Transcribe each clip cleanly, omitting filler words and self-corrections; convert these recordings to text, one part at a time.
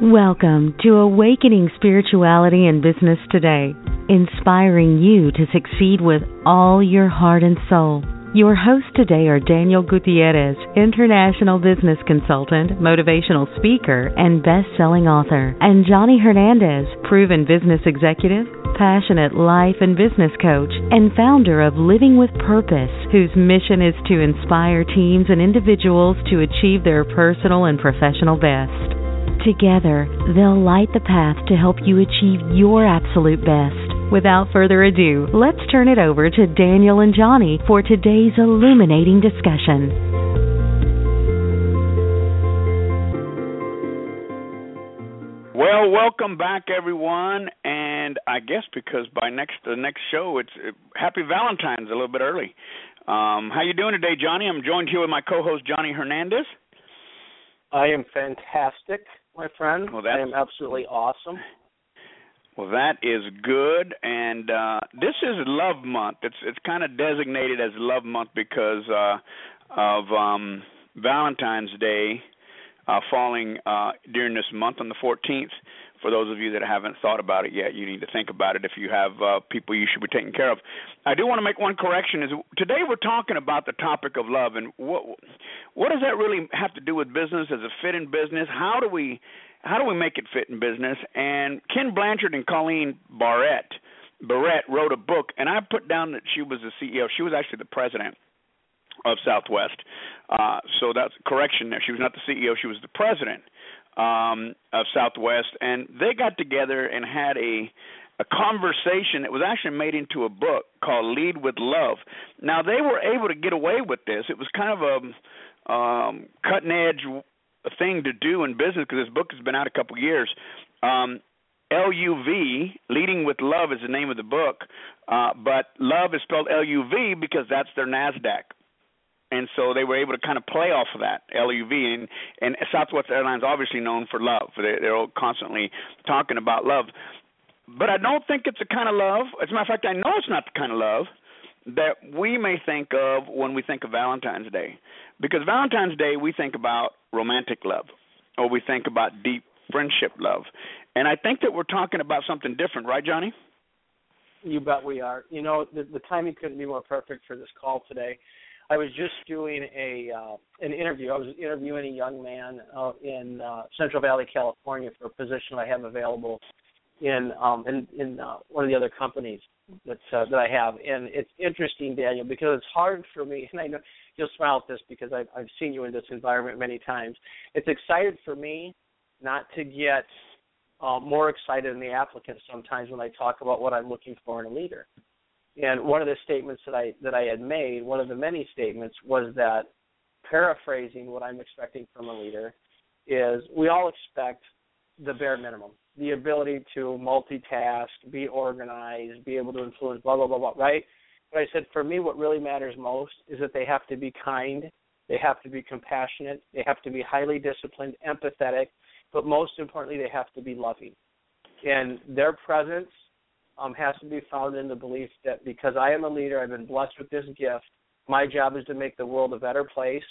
Welcome to Awakening Spirituality and Business Today, inspiring you to succeed with all your heart and soul. Your hosts today are Daniel Gutierrez, international business consultant, motivational speaker, and best-selling author, and Johnny Hernandez, proven business executive, passionate life and business coach, and founder of Living with Purpose, whose mission is to inspire teams and individuals to achieve their personal and professional best. Together, they'll light the path to help you achieve your absolute best. Without further ado, let's turn it over to Daniel and Johnny for today's illuminating discussion. Well, welcome back, everyone. And I guess because by the next show, it's Happy Valentine's a little bit early. How you doing today, Johnny? I'm joined here with my co-host, Johnny Hernandez. I am fantastic, my friend. Well, I am absolutely awesome. Well, that is good, and this is Love Month. It's kind of designated as Love Month because of Valentine's Day falling during this month on the 14th. For those of you that haven't thought about it yet, you need to think about it if you have people you should be taking care of. I do want to make one correction. Is today we're talking about the topic of love, and what does that really have to do with business? Does it fit in business? How do we make it fit in business? And Ken Blanchard and Colleen Barrett wrote a book, and I put down that she was the CEO. She was actually the president of Southwest. So that's a correction there. She was not the CEO. She was the president of Southwest. And they got together and had a conversation that was actually made into a book called Lead with Love. Now, they were able to get away with this. It was kind of a cutting-edge thing to do in business because this book has been out a couple of years. LUV, Leading with Love, is the name of the book, but love is spelled LUV because that's their NASDAQ. And so they were able to kind of play off of that, LUV. And Southwest Airlines obviously known for love. They're constantly talking about love. But I don't think it's the kind of love, as a matter of fact, I know it's not the kind of love that we may think of when we think of Valentine's Day. Because Valentine's Day, we think about romantic love, or we think about deep friendship love. And I think that we're talking about something different, right, Johnny? You bet we are. You know, the timing couldn't be more perfect for this call today. I was just doing an interview. I was interviewing a young man in Central Valley, California, for a position I have available in one of the other companies that I have. And it's interesting, Daniel, because it's hard for me, and I know you'll smile at this because I've seen you in this environment many times. It's excited for me not to get more excited than the applicant sometimes when I talk about what I'm looking for in a leader. And one of the statements that I had made, one of the many statements, was that, paraphrasing what I'm expecting from a leader, is we all expect the bare minimum, the ability to multitask, be organized, be able to influence, blah, blah, blah, blah, right? But I said, for me, what really matters most is that they have to be kind, they have to be compassionate, they have to be highly disciplined, empathetic, but most importantly, they have to be loving. And their presence has to be founded in the belief that because I am a leader, I've been blessed with this gift, my job is to make the world a better place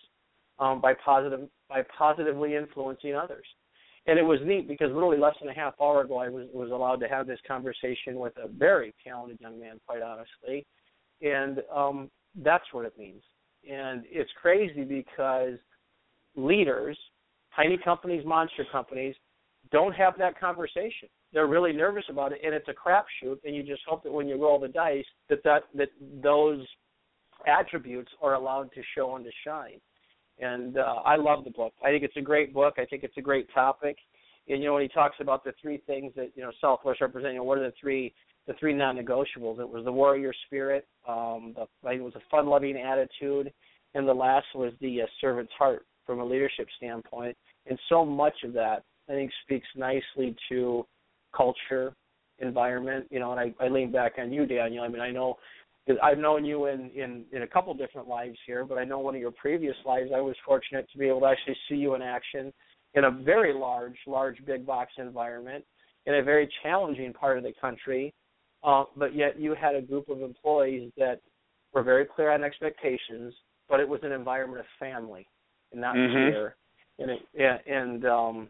by positively influencing others. And it was neat because literally less than a half hour ago I was allowed to have this conversation with a very talented young man, quite honestly. And that's what it means. And it's crazy because leaders, tiny companies, monster companies, don't have that conversation. They're really nervous about it, and it's a crapshoot, and you just hope that when you roll the dice that those attributes are allowed to show and to shine. And I love the book. I think it's a great book. I think it's a great topic. And, you know, when he talks about the three things that, you know, Southwest represent, you know, what are the three non-negotiables? It was the warrior spirit, it was a fun-loving attitude, and the last was the servant's heart from a leadership standpoint. And so much of that, I think, speaks nicely to culture, environment, you know, and I lean back on you, Daniel. I mean, I know I've known you in a couple different lives here, but I know one of your previous lives I was fortunate to be able to actually see you in action in a very large big box environment in a very challenging part of the country, but yet you had a group of employees that were very clear on expectations, but it was an environment of family and not fear. And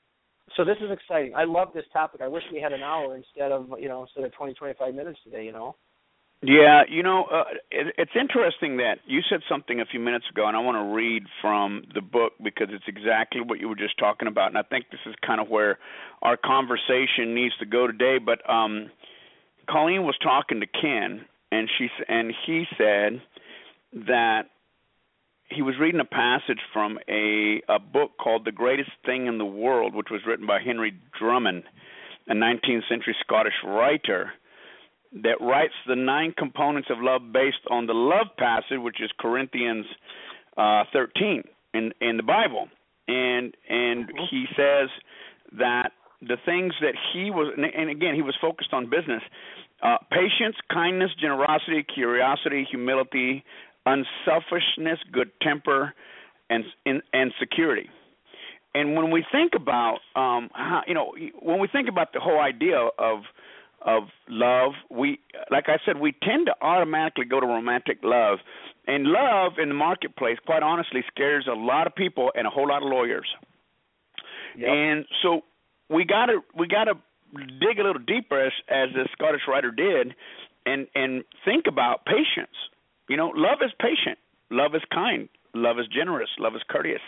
So this is exciting. I love this topic. I wish we had an hour instead of 20, 25 minutes today. Yeah, it's interesting that you said something a few minutes ago, and I want to read from the book because it's exactly what you were just talking about, and I think this is kind of where our conversation needs to go today. But Colleen was talking to Ken, and he said that he was reading a passage from a book called The Greatest Thing in the World, which was written by Henry Drummond, a 19th century Scottish writer, that writes the 9 components of love based on the love passage, which is Corinthians 13 in the Bible. And he says that the things that he was, and again, he was focused on business, patience, kindness, generosity, curiosity, humility, unselfishness, good temper, and security. And when we think about when we think about the whole idea of love, we, like I said, we tend to automatically go to romantic love, and love in the marketplace, quite honestly, scares a lot of people and a whole lot of lawyers. Yep. And so we gotta dig a little deeper, as the Scottish writer did, and think about patience. Love is patient. Love is kind. Love is generous. Love is courteous.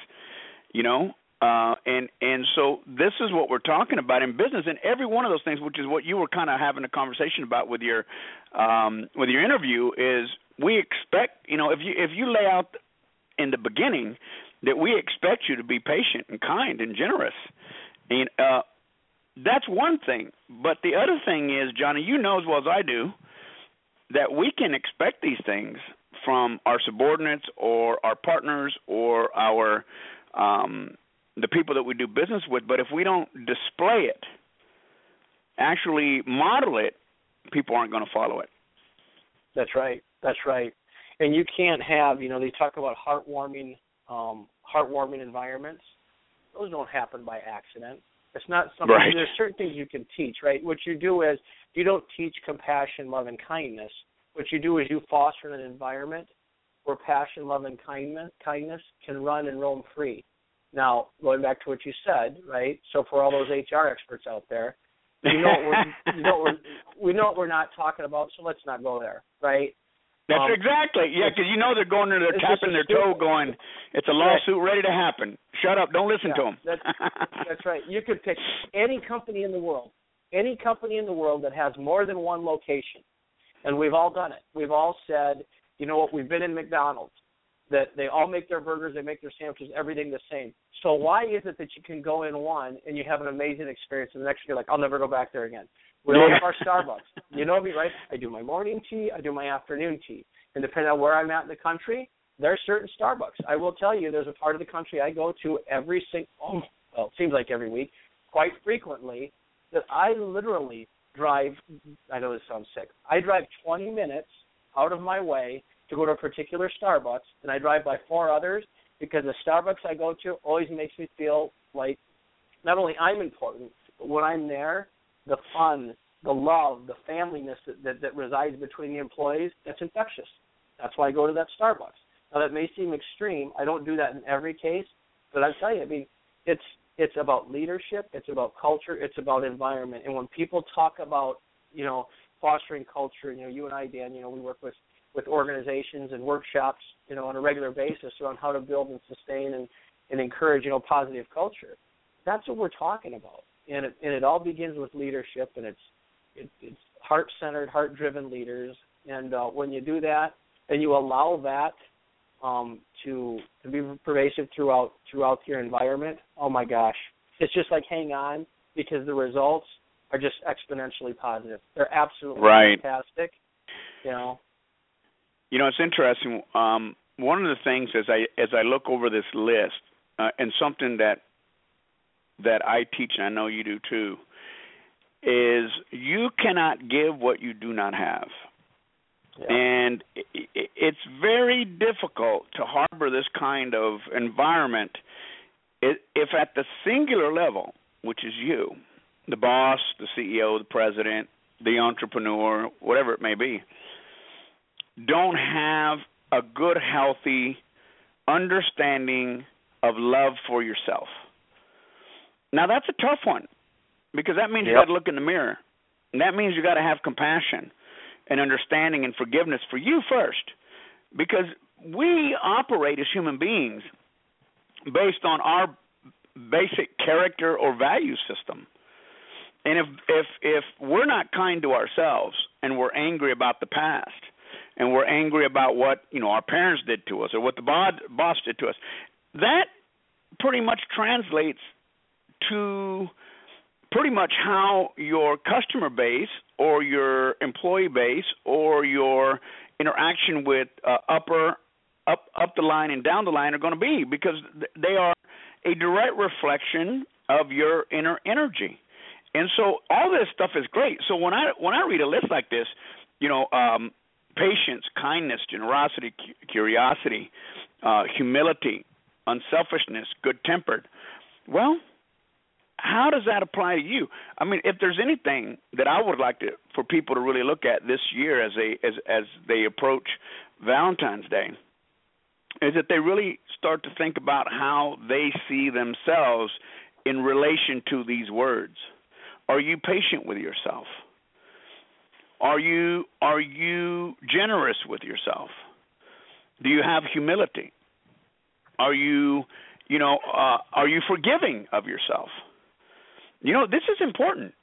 And so this is what we're talking about in business, and every one of those things, which is what you were kind of having a conversation about with your interview, is we expect, if you lay out in the beginning that we expect you to be patient and kind and generous, and that's one thing. But the other thing is, Johnny, you know as well as I do, that we can expect these things from our subordinates or our partners or our the people that we do business with, but if we don't display it, actually model it, people aren't going to follow it. That's right. And you can't have, they talk about heartwarming environments. Those don't happen by accident. It's not something. Right. There's certain things you can teach, right? What you do is you don't teach compassion, love, and kindness. What you do is you foster an environment where passion, love, and kindness can run and roam free. Now, going back to what you said, right? So for all those HR experts out there, we know what we're not talking about, so let's not go there, right? That's exactly, yeah, because they're going there, they're tapping their toe going, it's a lawsuit ready to happen. Shut up, don't listen to them. That's right. You could pick any company in the world that has more than one location, and we've all done it. We've all said, we've been in McDonald's, that they all make their burgers, they make their sandwiches, everything the same. So why is it that you can go in one and you have an amazing experience, and the next you're like, I'll never go back there again? We all have our Starbucks. You know me, right? I do my morning tea, I do my afternoon tea. And depending on where I'm at in the country, there are certain Starbucks. I will tell you, there's a part of the country I go to it seems like every week, quite frequently, that I literally drive, I know this sounds sick, I drive 20 minutes out of my way to go to a particular Starbucks, and I drive by 4 others, because the Starbucks I go to always makes me feel like not only I'm important, but when I'm there, the fun, the love, the familyness that resides between the employees, that's infectious. That's why I go to that Starbucks. Now, that may seem extreme. I don't do that in every case, but I'm telling you, it's about leadership, it's about culture, it's about environment. And when people talk about, fostering culture, you and I, Dan, we work with organizations and workshops, on a regular basis around how to build and sustain and encourage, positive culture. That's what we're talking about. And it all begins with leadership, and it's heart-centered, heart-driven leaders. And when you do that and you allow that to be pervasive throughout your environment, oh my gosh, it's just like hang on, because the results are just exponentially positive. They're absolutely fantastic. It's interesting. One of the things as I look over this list, and something that I teach, and I know you do too, is you cannot give what you do not have. Yeah. And it's very difficult to harbor this kind of environment if at the singular level, which is you, the boss, the CEO, the president, the entrepreneur, whatever it may be, don't have a good, healthy understanding of love for yourself. Now, that's a tough one because that means you got to look in the mirror. And that means you got to have compassion and understanding and forgiveness for you first, because we operate as human beings based on our basic character or value system. And if we're not kind to ourselves and we're angry about the past and we're angry about what, our parents did to us or what the boss did to us, that pretty much translates to pretty much how your customer base or your employee base or your interaction with up the line and down the line are going to be, because they are a direct reflection of your inner energy. And so all this stuff is great. So when I read a list like this, patience, kindness, generosity, curiosity, humility, unselfishness, good-tempered, well, how does that apply to you? I mean, if there's anything that I would like for people to really look at this year as they approach Valentine's Day, is that they really start to think about how they see themselves in relation to these words. Are you patient with yourself? Are you generous with yourself? Do you have humility? Are you forgiving of yourself? This is important.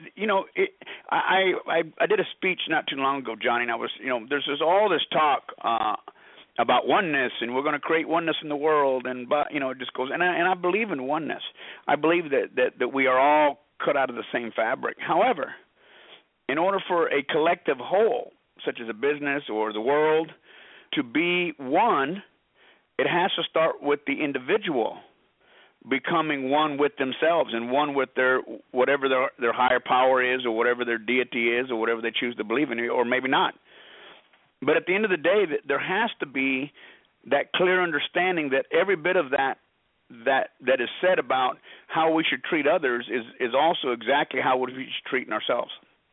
I did a speech not too long ago, Johnny, and I was, there's all this talk about oneness, and we're going to create oneness in the world, but it just goes, and I believe in oneness. I believe that we are all cut out of the same fabric. However, in order for a collective whole, such as a business or the world, to be one, it has to start with the individual becoming one with themselves and one with whatever their higher power is, or whatever their deity is, or whatever they choose to believe in, or maybe not. But at the end of the day, there has to be that clear understanding that every bit of that is said about how we should treat others is also exactly how we should treat ourselves.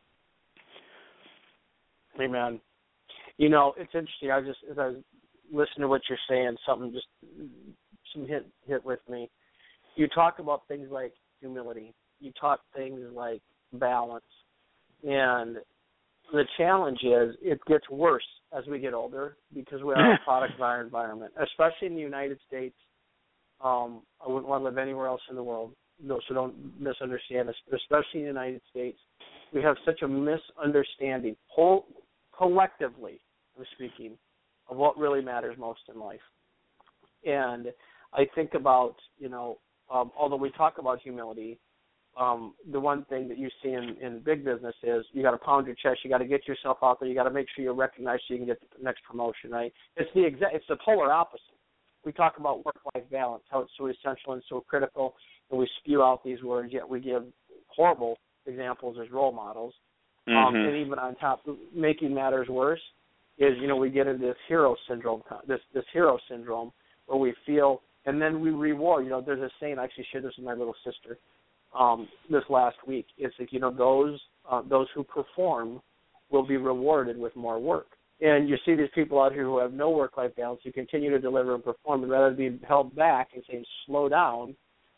Amen. It's interesting. As I was listening to what you're saying, some hit with me. You talk about things like humility. You talk things like balance. And the challenge is it gets worse as we get older because we are a product of our environment, especially in the United States. I wouldn't want to live anywhere else in the world, so don't misunderstand us. But especially in the United States, we have such a misunderstanding, collectively, I'm speaking, of what really matters most in life. And I think about, although we talk about humility, the one thing that you see in big business is you got to pound your chest, you got to get yourself out there, you got to make sure you're recognized so you can get the next promotion, right? It's the polar opposite. We talk about work-life balance, how it's so essential and so critical, and we spew out these words, yet we give horrible examples as role models. And even on top, making matters worse is, we get into this hero syndrome, this hero syndrome where we feel, and then we reward. There's a saying, I actually shared this with my little sister this last week. It's like, those who perform will be rewarded with more work. And you see these people out here who have no work-life balance, who continue to deliver and perform, and rather than being held back and saying, slow down,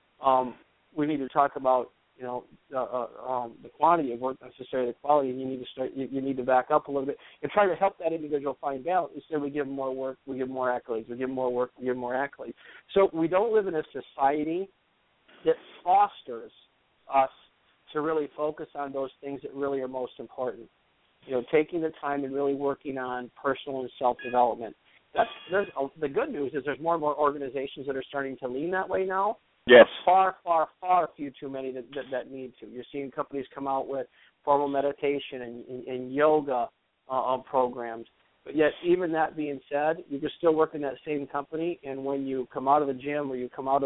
we need to talk about, the quantity of work, not necessarily the quality, and you need to back up a little bit and try to help that individual find balance. Instead, we give them more work, we give them more accolades. We give them more work, we give them more accolades. So we don't live in a society that fosters us to really focus on those things that really are most important. Taking the time and really working on personal and self-development. The good news is there's more and more organizations that are starting to lean that way now. Yes. Far, far, far few too many that need to. You're seeing companies come out with formal meditation and yoga programs. But yet, even that being said, you can still work in that same company, and when you come out of the gym or you come out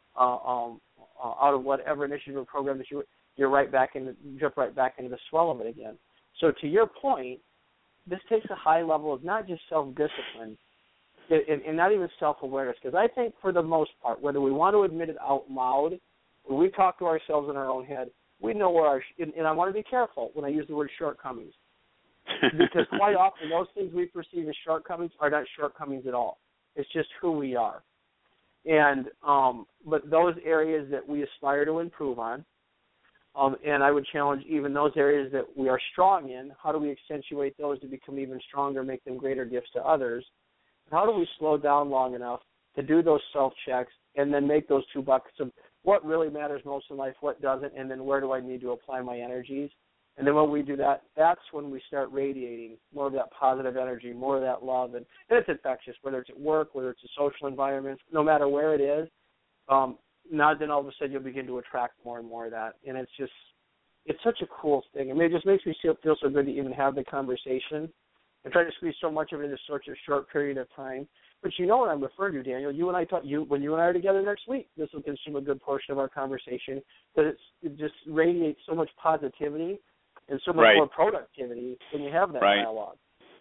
of whatever initiative or program that you're right back jump right back into the swell of it again. So to your point, this takes a high level of not just self-discipline and not even self-awareness, because I think for the most part, whether we want to admit it out loud or we talk to ourselves in our own head, we know where and I want to be careful when I use the word shortcomings, because quite often those things we perceive as shortcomings are not shortcomings at all. It's just who we are. And but those areas that we aspire to improve on, and I would challenge even those areas that we are strong in, how do we accentuate those to become even stronger, make them greater gifts to others? How do we slow down long enough to do those self-checks and then make those 2 buckets of what really matters most in life, what doesn't, and then where do I need to apply my energies? And then when we do that, that's when we start radiating more of that positive energy, more of that love. And it's infectious, whether it's at work, whether it's a social environment, no matter where it is. Now then all of a sudden you'll begin to attract more and more of that. And it's such a cool thing. I mean, it just makes me feel so good to even have the conversation. I'm trying to squeeze so much of it into such a short period of time. But you know what I'm referring to, Daniel. When you and I are together next week, this will consume a good portion of our conversation because it just radiates so much positivity and so much more productivity when you have that dialogue.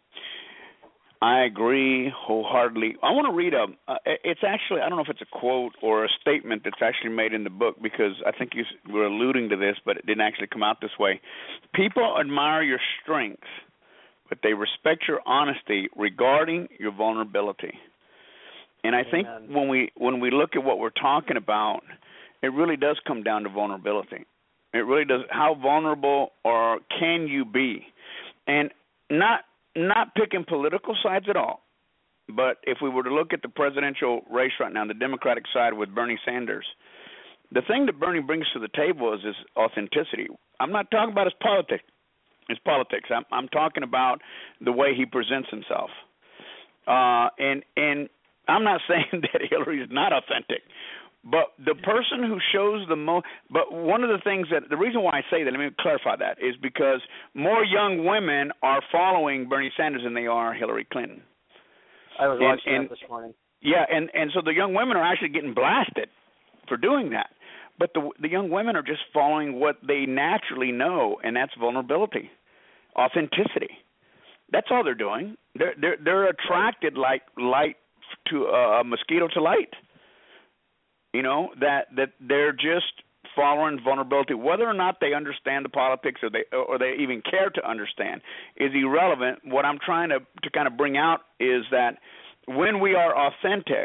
I agree wholeheartedly. I want to read it's actually, I don't know if it's a quote or a statement that's actually made in the book because I think you were alluding to this, but it didn't actually come out this way. People admire your strengths, but they respect your honesty regarding your vulnerability. And I think when we look at what we're talking about, it really does come down to vulnerability. It really does. How vulnerable or can you be? And not picking political sides at all, but if we were to look at the presidential race right now, the Democratic side with Bernie Sanders, the thing that Bernie brings to the table is his authenticity. I'm not talking about his politics. I'm talking about the way he presents himself. And I'm not saying that Hillary is not authentic, but the person who shows the most. But one of the things the reason why I say that, let me clarify that, is because more young women are following Bernie Sanders than they are Hillary Clinton. I was watching that this morning. Yeah, and so the young women are actually getting blasted for doing that. But the young women are just following what they naturally know, and that's vulnerability, authenticity. That's all they're doing. They're attracted like light to a mosquito to light. You know, that they're just following vulnerability. Whether or not they understand the politics or they even care to understand is irrelevant. What I'm trying to kind of bring out is that when we are authentic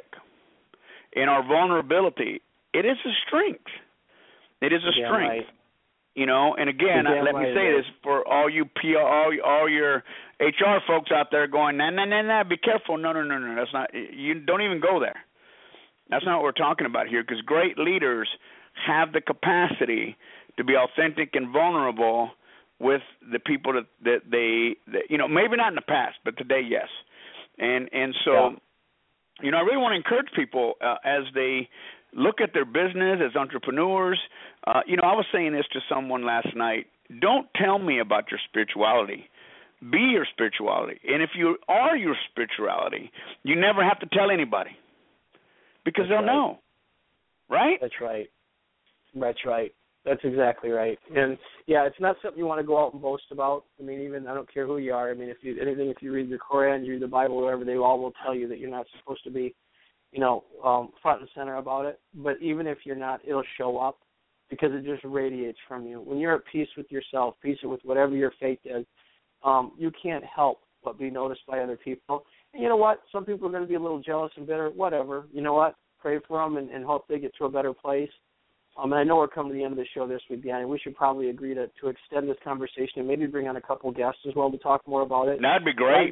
in our vulnerability, it is a strength. It is a strength. Right. You know, and again, let me say this for all you PR, all your HR folks out there going, nah, be careful. No, that's not. You don't even go there. That's not what we're talking about here, because great leaders have the capacity to be authentic and vulnerable with the people that they you know, maybe not in the past, but today, yes. And so, you know, I really want to encourage people as they look at their business as entrepreneurs. You know, I was saying this to someone last night. Don't tell me about your spirituality. Be your spirituality. And if you are your spirituality, you never have to tell anybody because they'll know. Right? That's right. That's right. That's exactly right. And, yeah, it's not something you want to go out and boast about. I mean, even I don't care who you are. I mean, if you read the Quran, you read the Bible, whatever, they all will tell you that you're not supposed to be, you know, front and center about it. But even if you're not, it'll show up because it just radiates from you. When you're at peace with yourself, peace with whatever your faith is, you can't help but be noticed by other people. And you know what? Some people are going to be a little jealous and bitter, whatever. You know what? Pray for them and hope they get to a better place. And I know we're coming to the end of the show this week, Danny. We should probably agree to extend this conversation and maybe bring on a couple of guests as well to talk more about it. That'd be great.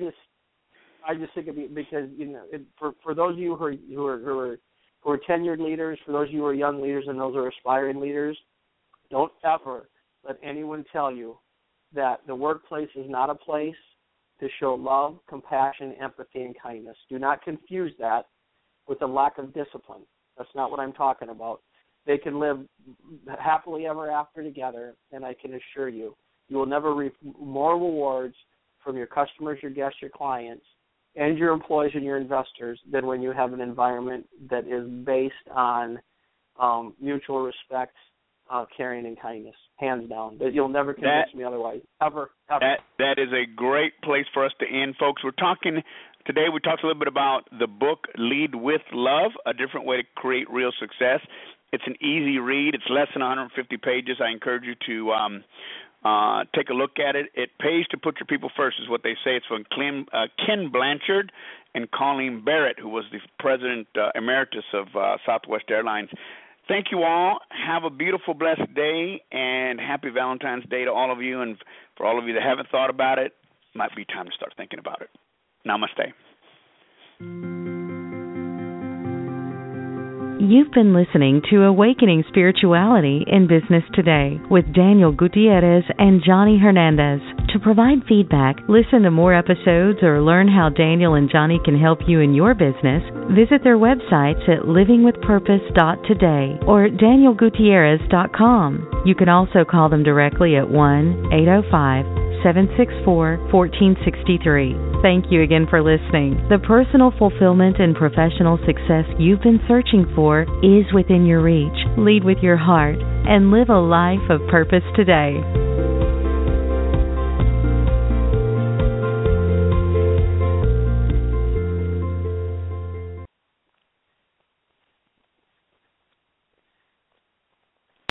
I just think it'd be, because, you know, for those of you who are tenured leaders, for those of you who are young leaders and those who are aspiring leaders, don't ever let anyone tell you that the workplace is not a place to show love, compassion, empathy, and kindness. Do not confuse that with a lack of discipline. That's not what I'm talking about. They can live happily ever after together, and I can assure you, you will never reap more rewards from your customers, your guests, your clients, and your employees and your investors than when you have an environment that is based on mutual respect, caring, and kindness, hands down. You'll never convince me otherwise, ever. That is a great place for us to end, folks. Today we talked a little bit about the book Lead with Love, A Different Way to Create Real Success. It's an easy read. It's less than 150 pages. I encourage you to Take a look at it. It pays to put your people first, is what they say. It's from Ken Blanchard and Colleen Barrett, who was the president emeritus of Southwest Airlines. Thank you all. Have a beautiful, blessed day, and happy Valentine's Day to all of you. And for all of you that haven't thought about it, might be time to start thinking about it. Namaste. You've been listening to Awakening Spirituality in Business Today with Daniel Gutierrez and Johnny Hernandez. To provide feedback, listen to more episodes, or learn how Daniel and Johnny can help you in your business, visit their websites at livingwithpurpose.today or danielgutierrez.com. You can also call them directly at 1-805-764-1463. Thank you again for listening. The personal fulfillment and professional success you've been searching for is within your reach. Lead with your heart and live a life of purpose today.